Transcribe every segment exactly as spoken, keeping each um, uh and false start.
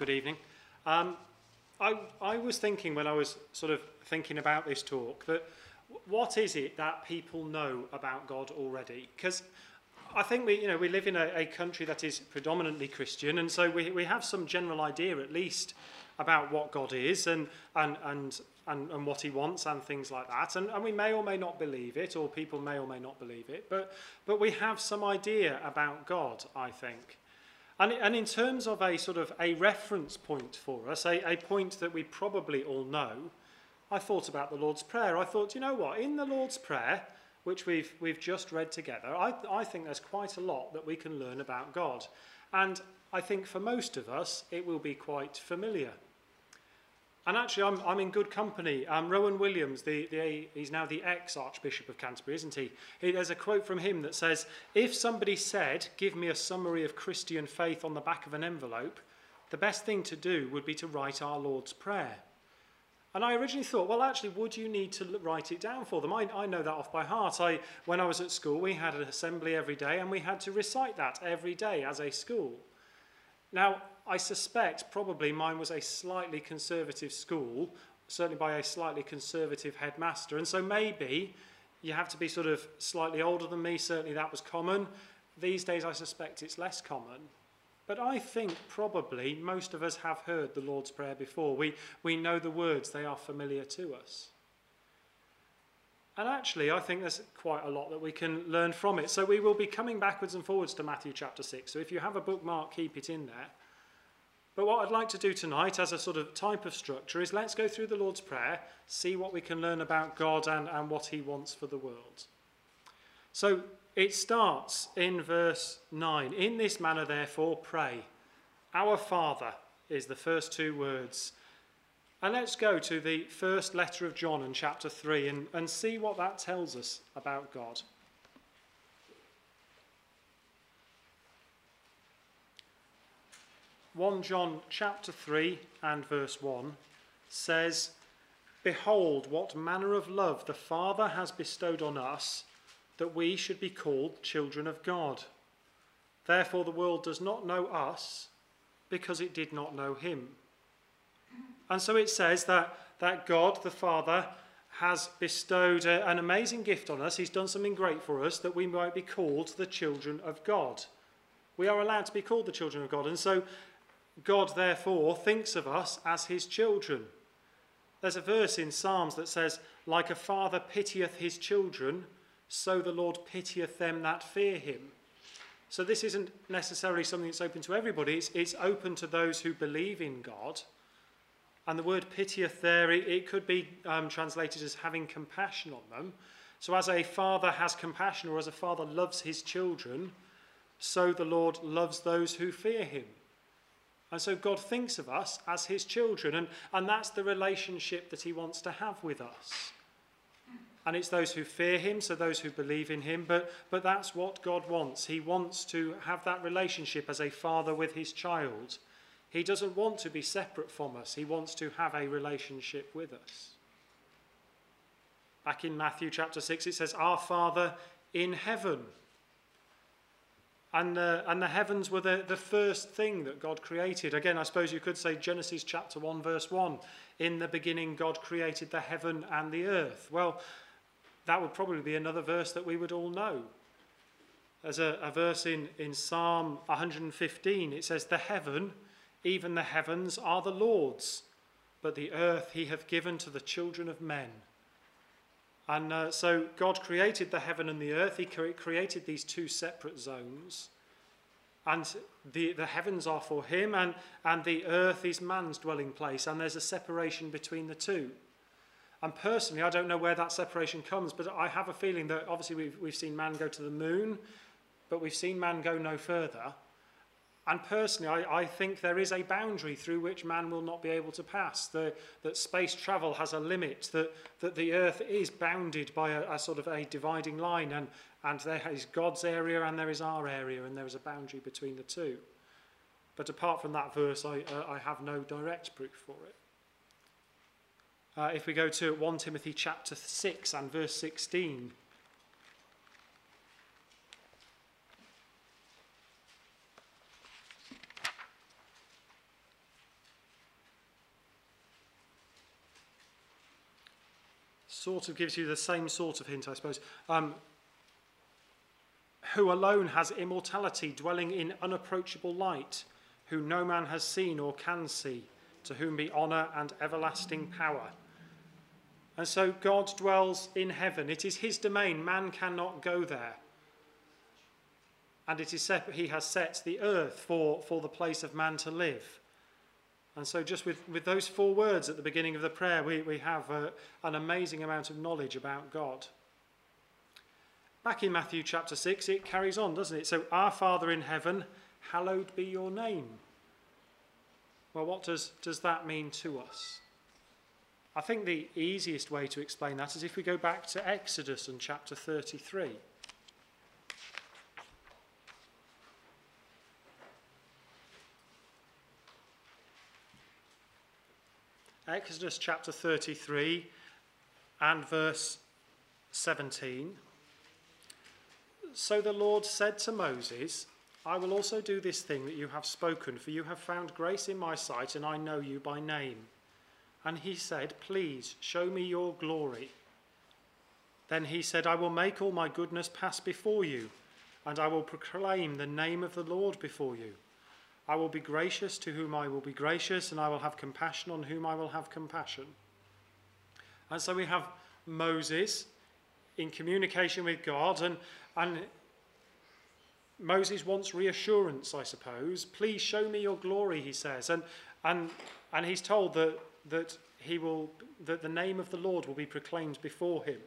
Good evening. Um, I, I was thinking when I was sort of thinking about this talk that what is it that people know about God already? Because I think we, you know, we live in a, a country that is predominantly Christian, and so we, we have some general idea at least about what God is and and and and, and what he wants and things like that. And, and we may or may not believe it, or people may or may not believe it, but but we have some idea about God, I think. And, and in terms of a sort of a reference point for us, a, a point that we probably all know, I thought about the Lord's Prayer. I thought, you know what, in the Lord's Prayer, which we've we've just read together, I, I think there's quite a lot that we can learn about God. And I think for most of us, it will be quite familiar. And actually, I'm, I'm in good company. Um, Rowan Williams, the, the, he's now the ex-Archbishop of Canterbury, isn't he? he? There's a quote from him that says, if somebody said, give me a summary of Christian faith on the back of an envelope, the best thing to do would be to write our Lord's Prayer. And I originally thought, well, actually, would you need to write it down for them? I, I know that off by heart. I, when I was at school, we had an assembly every day, and we had to recite that every day as a school. Now, I suspect probably mine was a slightly conservative school, certainly by a slightly conservative headmaster. And so maybe you have to be sort of slightly older than me. Certainly that was common. These days, I suspect it's less common. But I think probably most of us have heard the Lord's Prayer before. We, we know the words. They are familiar to us. And actually, I think there's quite a lot that we can learn from it. So we will be coming backwards and forwards to Matthew chapter six. So if you have a bookmark, keep it in there. But what I'd like to do tonight as a sort of type of structure is let's go through the Lord's Prayer, see what we can learn about God and, and what he wants for the world. So it starts in verse nine. In this manner, therefore, pray. Our Father is the first two words. And let's go to the first letter of John in chapter three and, and see what that tells us about God. First John chapter three and verse one says, behold, what manner of love the Father has bestowed on us, that we should be called children of God. Therefore the world does not know us, because it did not know him. And so it says that, that God, the Father, has bestowed a, an amazing gift on us. He's done something great for us, that we might be called the children of God. We are allowed to be called the children of God. And so God, therefore, thinks of us as his children. There's a verse in Psalms that says, like a father pitieth his children, so the Lord pitieth them that fear him. So this isn't necessarily something that's open to everybody. It's, it's open to those who believe in God. And the word pitieth there, it, it could be um, translated as having compassion on them. So as a father has compassion, or as a father loves his children, so the Lord loves those who fear him. And so God thinks of us as his children, and, and that's the relationship that he wants to have with us. And it's those who fear him, so those who believe in him, but, but that's what God wants. He wants to have that relationship as a father with his child. He doesn't want to be separate from us. He wants to have a relationship with us. Back in Matthew chapter six, it says, our Father in heaven. And, uh, and the heavens were the, the first thing that God created. Again, I suppose you could say Genesis chapter one, verse one. In the beginning, God created the heaven and the earth. Well, that would probably be another verse that we would all know. There's a, a verse in, in Psalm one hundred fifteen. It says, the heaven, even the heavens, are the Lord's, but the earth he hath given to the children of men. And uh, so God created the heaven and the earth. He cre- created these two separate zones. And the, the heavens are for him, and, and the earth is man's dwelling place. And there's a separation between the two. And personally, I don't know where that separation comes, but I have a feeling that obviously we've, we've seen man go to the moon, but we've seen man go no further. And personally, I, I think there is a boundary through which man will not be able to pass, the, that space travel has a limit, that, that the earth is bounded by a, a sort of a dividing line, and, and there is God's area and there is our area, and there is a boundary between the two. But apart from that verse, I, uh, I have no direct proof for it. Uh, if we go to First Timothy chapter six and verse sixteen, sort of gives you the same sort of hint, I suppose. Um, who alone has immortality, dwelling in unapproachable light, who no man has seen or can see, to whom be honour and everlasting power. And so God dwells in heaven. It is his domain. Man cannot go there. And it is set, he has set the earth for, for the place of man to live. And so just with, with those four words at the beginning of the prayer, we, we have uh, an amazing amount of knowledge about God. Back in Matthew chapter six, it carries on, doesn't it? So, our Father in heaven, hallowed be your name. Well, what does, does that mean to us? I think the easiest way to explain that is if we go back to Exodus and chapter thirty-three. Exodus chapter thirty-three and verse seventeen. So the Lord said to Moses, I will also do this thing that you have spoken, for you have found grace in my sight, and I know you by name. And he said, please show me your glory. Then he said, I will make all my goodness pass before you, and I will proclaim the name of the Lord before you. I will be gracious to whom I will be gracious, and I will have compassion on whom I will have compassion. And so we have Moses in communication with God, and, and Moses wants reassurance, I suppose. Please show me your glory, he says. And, and, and he's told that, that, he will, that the name of the Lord will be proclaimed before him.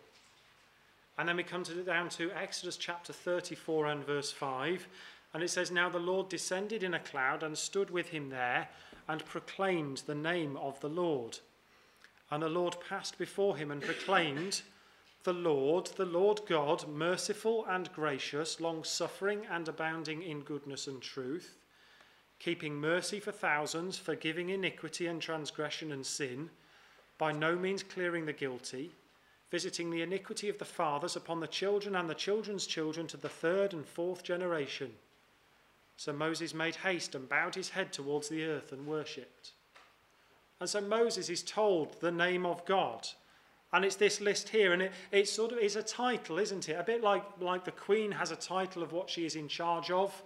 And then we come to, down to Exodus chapter thirty-four and verse five. And it says, now the Lord descended in a cloud and stood with him there and proclaimed the name of the Lord. And the Lord passed before him and proclaimed, the Lord, the Lord God, merciful and gracious, long-suffering and abounding in goodness and truth, keeping mercy for thousands, forgiving iniquity and transgression and sin, by no means clearing the guilty, visiting the iniquity of the fathers upon the children and the children's children to the third and fourth generation. So Moses made haste and bowed his head towards the earth and worshipped. And so Moses is told the name of God. And it's this list here, and it, it sort of is a title, isn't it? A bit like, like the Queen has a title of what she is in charge of.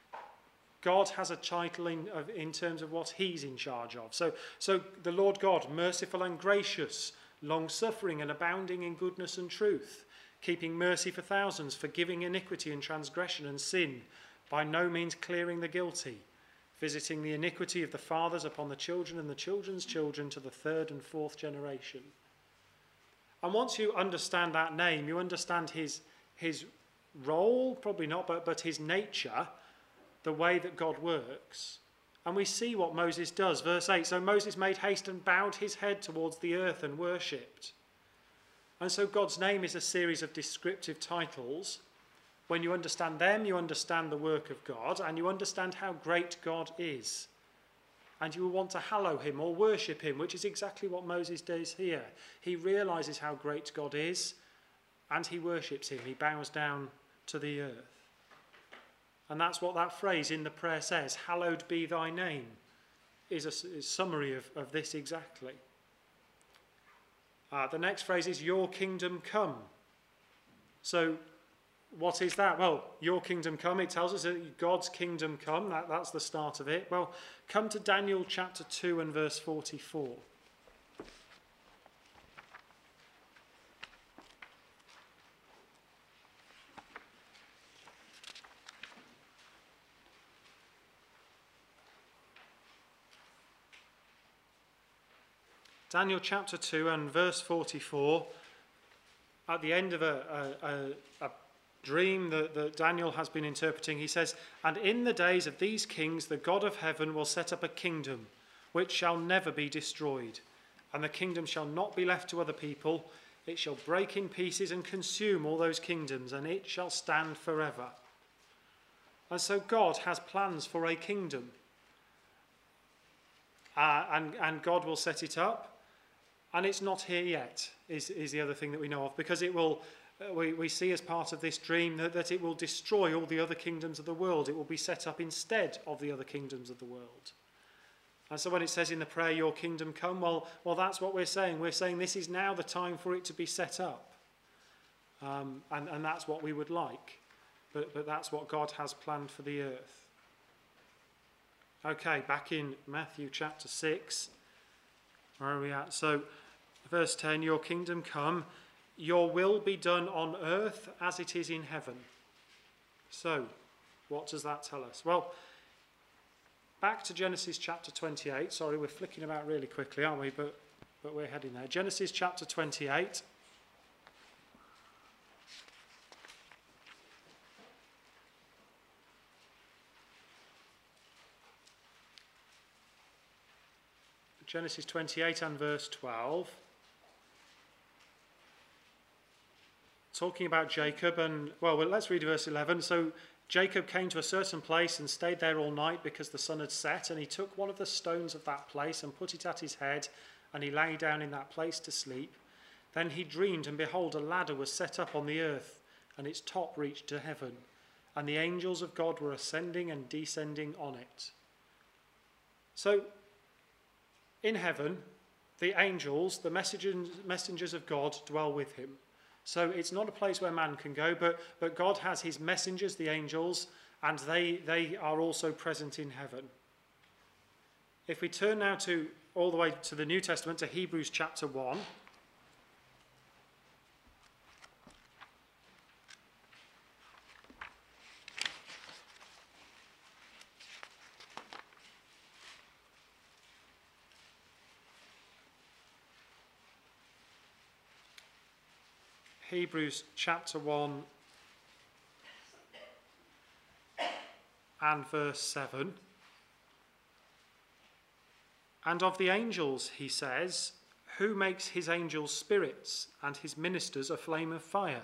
God has a title in, of, in terms of what he's in charge of. So, so the Lord God, merciful and gracious, long-suffering and abounding in goodness and truth, keeping mercy for thousands, forgiving iniquity and transgression and sin, by no means clearing the guilty, visiting the iniquity of the fathers upon the children and the children's children to the third and fourth generation. And once you understand that name, you understand his, his role, probably not, but, but his nature, the way that God works. And we see what Moses does. Verse eight, so Moses made haste and bowed his head towards the earth and worshipped. And so God's name is a series of descriptive titles. When you understand them, you understand the work of God, and you understand how great God is. And you will want to hallow him or worship him, which is exactly what Moses does here. He realizes how great God is, and he worships him. He bows down to the earth. And that's what that phrase in the prayer says, hallowed be thy name, is a, is a summary of, of this exactly. Uh, the next phrase is, your kingdom come. So, what is that? Well, your kingdom come, it tells us that God's kingdom come, that, that's the start of it. Well, come to Daniel chapter two and verse forty-four. Daniel chapter two and verse forty-four, at the end of a, a, a, a dream that, that Daniel has been interpreting, he says, and in the days of these kings, the God of heaven will set up a kingdom which shall never be destroyed, and the kingdom shall not be left to other people. It shall break in pieces and consume all those kingdoms, and it shall stand forever. And so God has plans for a kingdom, uh, and, and God will set it up, and it's not here yet, is, is the other thing that we know of, because it will We, we see as part of this dream that, that it will destroy all the other kingdoms of the world. It will be set up instead of the other kingdoms of the world. And so when it says in the prayer, your kingdom come, well, well, that's what we're saying. We're saying this is now the time for it to be set up. Um, and, and that's what we would like. But, but that's what God has planned for the earth. Okay, back in Matthew chapter six. Where are we at? So, verse ten, your kingdom come, your will be done on earth as it is in heaven. So, what does that tell us? Well, back to Genesis chapter twenty-eight. Sorry, we're flicking about really quickly, aren't we? But, but we're heading there. Genesis chapter twenty-eight. Genesis twenty-eight and verse twelve. Talking about Jacob and, well, well, let's read verse eleven. So Jacob came to a certain place and stayed there all night because the sun had set, and he took one of the stones of that place and put it at his head, and he lay down in that place to sleep. Then he dreamed, and behold, a ladder was set up on the earth, and its top reached to heaven, and the angels of God were ascending and descending on it. So, in heaven, the angels, the messengers, messengers of God, dwell with him. So it's not a place where man can go, but, but God has his messengers, the angels, and they, they are also present in heaven. If we turn now to all the way to the New Testament, to Hebrews chapter one. Hebrews chapter one and verse seven. And of the angels, he says, who makes his angels spirits and his ministers a flame of fire?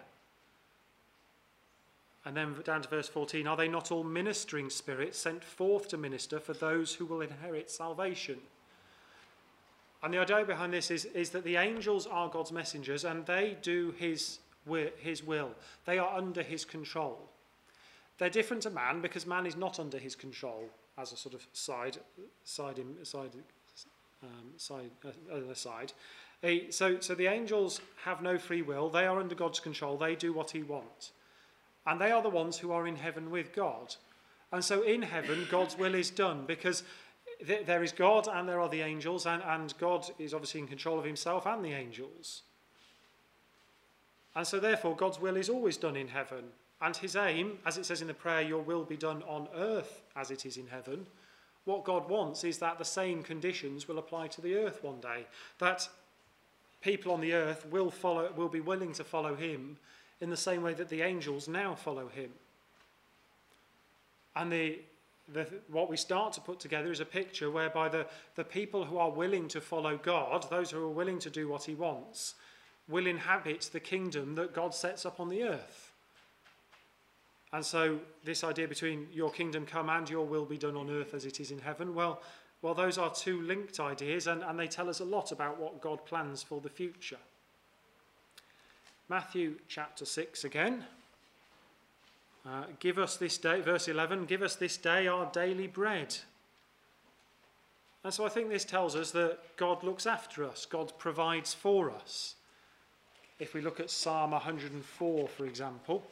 And then down to verse fourteen, are they not all ministering spirits sent forth to minister for those who will inherit salvation? And the idea behind this is, is that the angels are God's messengers, and they do his, his will. They are under his control. They're different to man because man is not under his control, as a sort of side, side, side, um, side, uh, aside. So, so the angels have no free will. They are under God's control. They do what he wants. And they are the ones who are in heaven with God. And so in heaven, God's will is done because there is God and there are the angels, and, and God is obviously in control of himself and the angels. And so therefore God's will is always done in heaven. And his aim, as it says in the prayer, your will be done on earth as it is in heaven. What God wants is that the same conditions will apply to the earth one day. That people on the earth will follow, will be willing to follow him in the same way that the angels now follow him. And the The, what we start to put together is a picture whereby the, the people who are willing to follow God, those who are willing to do what he wants, will inhabit the kingdom that God sets up on the earth. And so this idea between your kingdom come and your will be done on earth as it is in heaven, well, well those are two linked ideas, and, and they tell us a lot about what God plans for the future. Matthew chapter six again. Uh, give us this day, verse eleven, give us this day our daily bread. And so I think this tells us that God looks after us, God provides for us. If we look at Psalm one hundred and four, for example.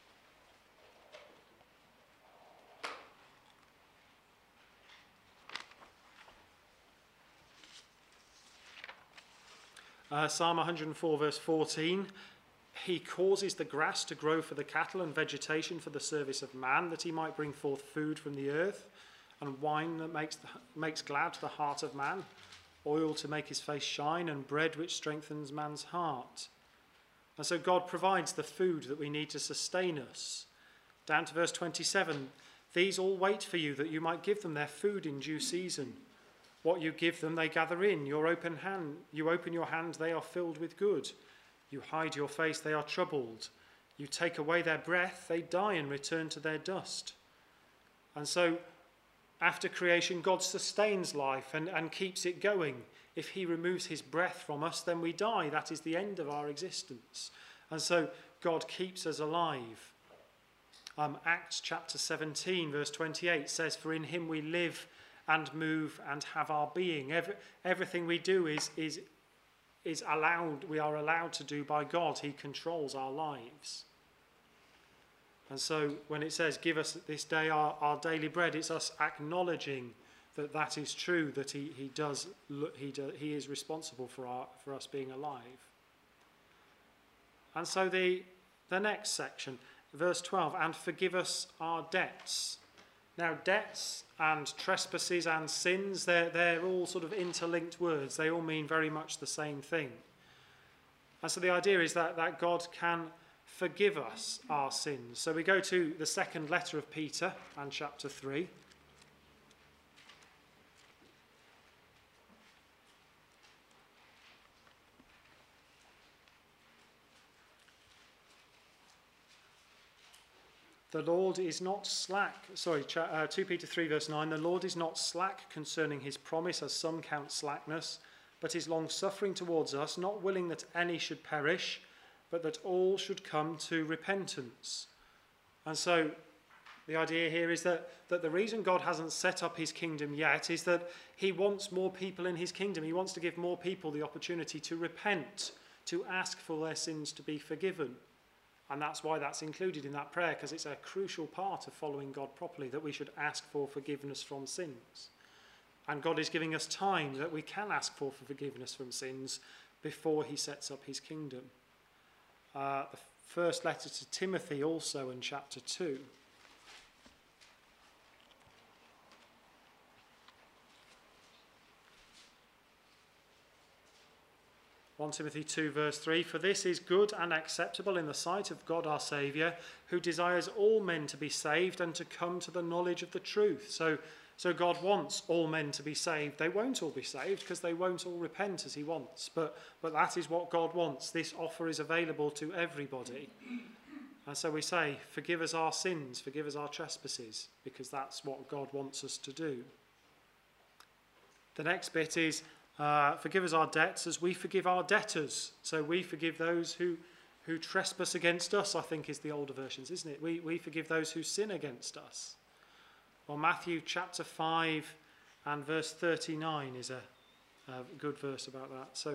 Uh, Psalm one hundred and four, verse fourteen. He causes the grass to grow for the cattle and vegetation for the service of man, that he might bring forth food from the earth, and wine that makes, the, makes glad the heart of man, oil to make his face shine, and bread which strengthens man's heart. And so God provides the food that we need to sustain us. Down to verse twenty-seven, these all wait for you, that you might give them their food in due season. What you give them, they gather in. Your open hand, you open your hand, they are filled with good. You hide your face, they are troubled. You take away their breath, they die and return to their dust. And so, after creation, God sustains life and, and keeps it going. If he removes his breath from us, then we die. That is the end of our existence. And so, God keeps us alive. Um, Acts chapter seventeen, verse twenty-eight says, for in him we live and move and have our being. Every, everything we do is, is, is allowed, we are allowed to do by God. He controls our lives. And so when it says, give us this day our, our daily bread, it's us acknowledging that that is true, that he, he does, he, do, he is responsible for, our, for us being alive. And so the, the next section, verse twelve, and forgive us our debts. Now, debts and trespasses and sins, they're, they're all sort of interlinked words. They all mean very much the same thing. And so the idea is that, that God can forgive us our sins. So we go to the second letter of Peter and chapter three. The Lord is not slack, sorry, uh, two Peter three verse nine, the Lord is not slack concerning his promise, as some count slackness, but is long-suffering towards us, not willing that any should perish, but that all should come to repentance. And so the idea here is that, that the reason God hasn't set up his kingdom yet is that he wants more people in his kingdom. He wants to give more people the opportunity to repent, to ask for their sins to be forgiven. And that's why that's included in that prayer, because it's a crucial part of following God properly, that we should ask for forgiveness from sins. And God is giving us time that we can ask for forgiveness from sins before he sets up his kingdom. Uh, the first letter to Timothy also in chapter two. First Timothy two verse three, for this is good and acceptable in the sight of God our Saviour, who desires all men to be saved and to come to the knowledge of the truth. So, so God wants all men to be saved. They won't all be saved because they won't all repent as he wants. But, but that is what God wants. This offer is available to everybody. And so we say, forgive us our sins, forgive us our trespasses, because that's what God wants us to do. The next bit is, Uh, forgive us our debts as we forgive our debtors. So we forgive those who, who trespass against us, I think is the older versions, isn't it? We, we forgive those who sin against us. Well, Matthew chapter five and verse thirty-nine is a, a good verse about that. So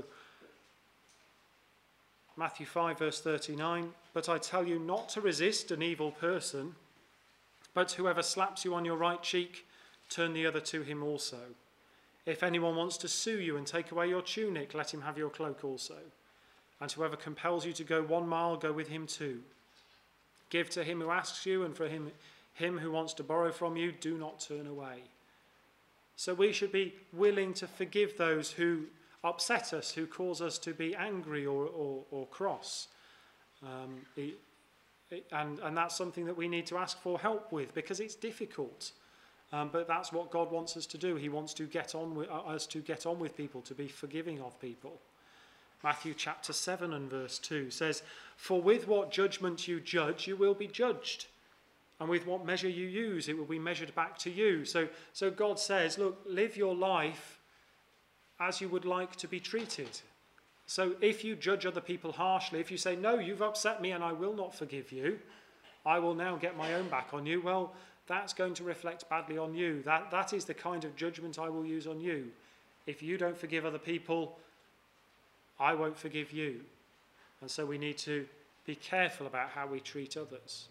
Matthew five verse thirty-nine, but I tell you not to resist an evil person, but whoever slaps you on your right cheek, turn the other to him also. If anyone wants to sue you and take away your tunic, let him have your cloak also. And whoever compels you to go one mile, go with him two. Give to him who asks you, and for him, him who wants to borrow from you, do not turn away. So we should be willing to forgive those who upset us, who cause us to be angry or, or, or cross. Um, it, it, and, and that's something that we need to ask for help with, because it's difficult. Um, but that's what God wants us to do. He wants to get on with uh, us to get on with people, to be forgiving of people. Matthew chapter seven and verse two says, for with what judgment you judge, you will be judged. And with what measure you use, it will be measured back to you. So, so God says, look, live your life as you would like to be treated. So if you judge other people harshly, if you say, no, you've upset me and I will not forgive you, I will now get my own back on you, well, that's going to reflect badly on you. That, that is the kind of judgment I will use on you. If you don't forgive other people, I won't forgive you. And so we need to be careful about how we treat others.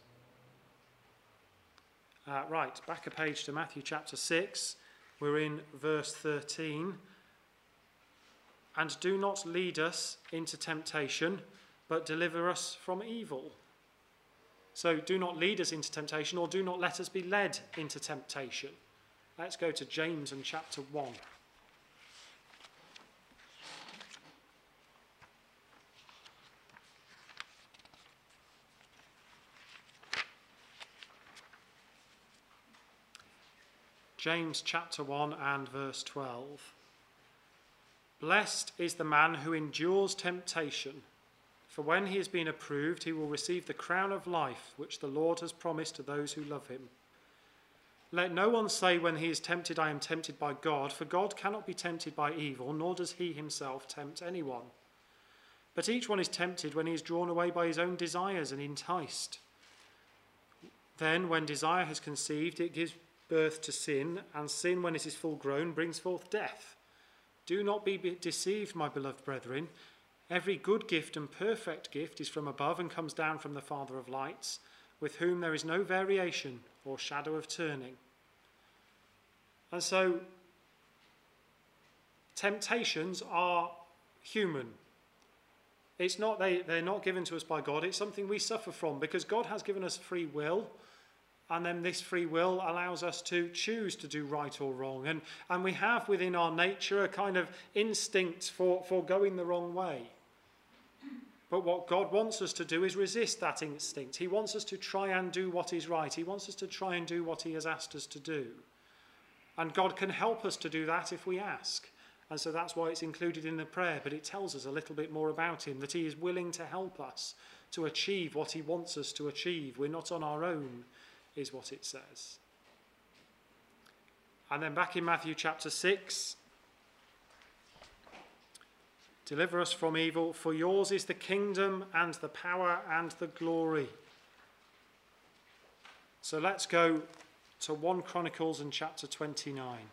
Uh, right, back a page to Matthew chapter six. We're in verse thirteen. And do not lead us into temptation, but deliver us from evil. So do not lead us into temptation, or do not let us be led into temptation. Let's go to James and chapter one. James chapter one and verse twelve. Blessed is the man who endures temptation, for when he has been approved, he will receive the crown of life which the Lord has promised to those who love him. Let no one say when he is tempted, I am tempted by God, for God cannot be tempted by evil, nor does he himself tempt anyone. But each one is tempted when he is drawn away by his own desires and enticed. Then, when desire has conceived, it gives birth to sin, and sin, when it is full grown, brings forth death. Do not be deceived, my beloved brethren. Every good gift and perfect gift is from above and comes down from the Father of lights, with whom there is no variation or shadow of turning. And so, temptations are human. It's not they, they're not given to us by God. It's something we suffer from because God has given us free will, and then this free will allows us to choose to do right or wrong. And, and we have within our nature a kind of instinct for, for going the wrong way. But what God wants us to do is resist that instinct. He wants us to try and do what is right. He wants us to try and do what he has asked us to do. And God can help us to do that if we ask. And so that's why it's included in the prayer, but it tells us a little bit more about him, that he is willing to help us to achieve what he wants us to achieve. We're not on our own, is what it says. And then back in Matthew chapter six, deliver us from evil, for yours is the kingdom and the power and the glory. So let's go to First Chronicles and chapter twenty-nine.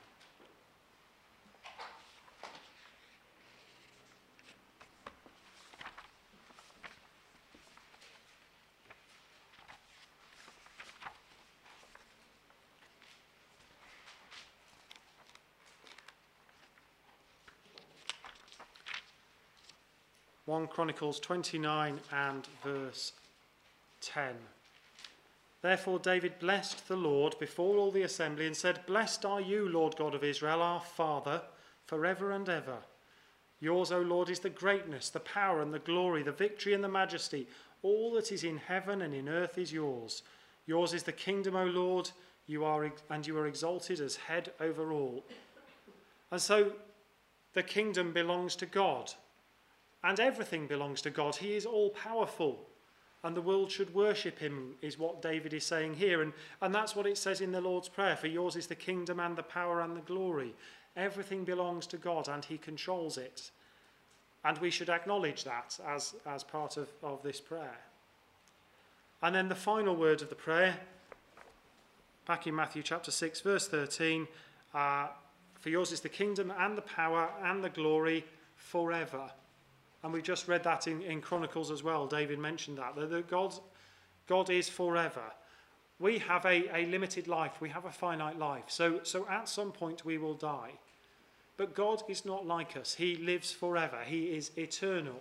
First Chronicles twenty-nine and verse ten. Therefore David blessed the Lord before all the assembly and said, Blessed are you, Lord God of Israel, our Father, forever and ever. Yours, O Lord, is the greatness, the power and the glory, the victory and the majesty. All that is in heaven and in earth is yours. Yours is the kingdom, O Lord, you are, and you are exalted as head over all. And so the kingdom belongs to God. And everything belongs to God. He is all-powerful, and the world should worship him, is what David is saying here. And, and that's what it says in the Lord's Prayer, for yours is the kingdom and the power and the glory. Everything belongs to God, and he controls it. And we should acknowledge that as, as part of, of this prayer. And then the final word of the prayer, back in Matthew chapter six, verse thirteen, uh, for yours is the kingdom and the power and the glory forever. And we just read that in, in Chronicles as well. David mentioned that, that, that God, God is forever. We have a, a limited life. We have a finite life. So, so at some point we will die. But God is not like us. He lives forever. He is eternal.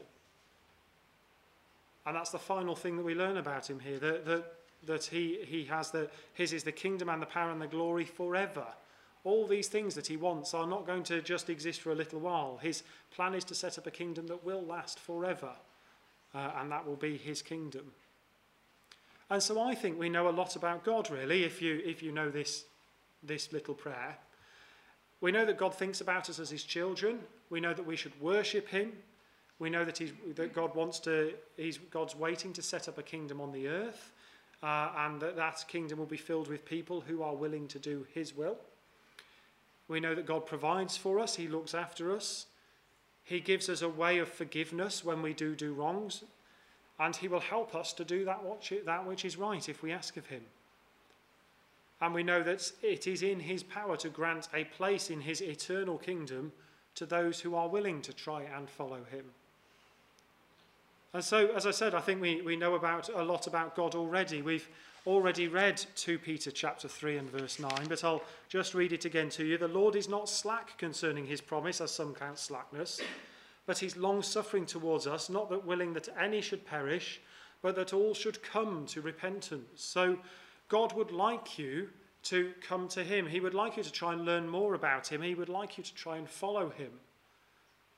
And that's the final thing that we learn about him here, that, that, that he, he has the, his is the kingdom and the power and the glory forever. All these things that he wants are not going to just exist for a little while. His plan is to set up a kingdom that will last forever, uh, and that will be his kingdom. And so I think we know a lot about God, really, if you, if you know this, this little prayer. We know that God thinks about us as his children. We know that we should worship him. We know that, he's, that God wants to, he's, God's waiting to set up a kingdom on the earth, uh, and that that kingdom will be filled with people who are willing to do his will. We know that God provides for us. He looks after us. He gives us a way of forgiveness when we do do wrongs. And he will help us to do that which, that which is right if we ask of him. And we know that it is in his power to grant a place in his eternal kingdom to those who are willing to try and follow him. And so, as I said, I think we, we know about a lot about God already. We've already read Second Peter chapter three and verse nine, but I'll just read it again to you. The Lord is not slack concerning his promise, as some count slackness, but he's long-suffering towards us, not that willing that any should perish, but that all should come to repentance. So God would like you to come to him. He would like you to try and learn more about him. He would like you to try and follow him.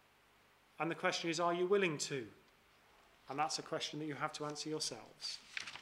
And the question is, are you willing to? And that's a question that you have to answer yourselves.